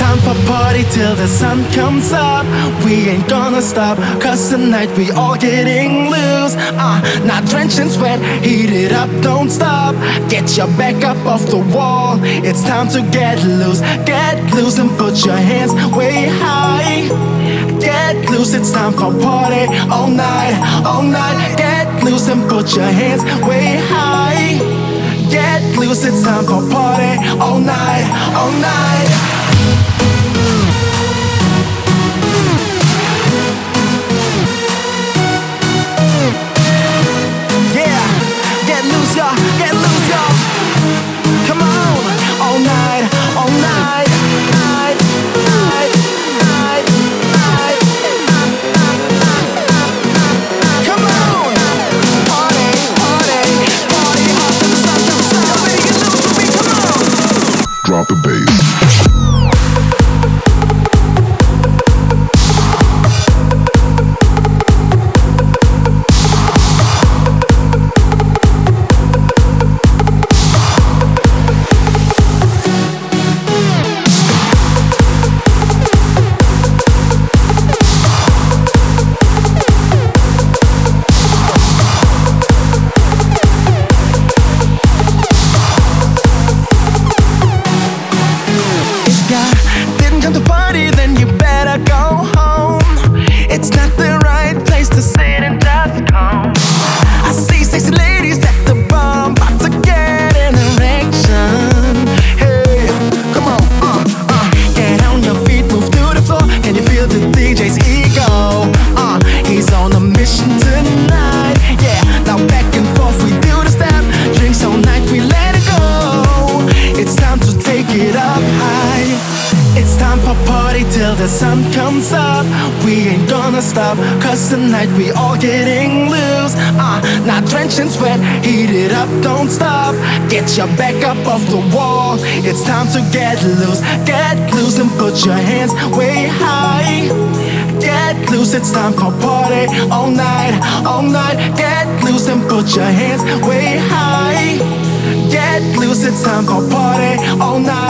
time for party till the sun comes up. We ain't gonna stop, cause tonight we all getting loose. Not drenched in sweat, heat it up, don't stop. Get your back up off the wall. It's time to get loose and put your hands way high. Get loose, it's time for party all night, all night. Get loose and put your hands way high. Get loose, it's time for party all night, all night. Get loose, y'all. Come on, all night, all night, night, night, night, night. Come on, party, party, party hard till the sun comes out. Ready, get loose with me, come on. Drop the bass. Till the sun comes up, we ain't gonna stop, cause tonight we all getting loose. Not drenched in sweat, heat it up, don't stop. Get your back up off the wall. It's time to get loose and put your hands way high. Get loose, it's time for party all night, all night. Get loose and put your hands way high. Get loose, it's time for party all night.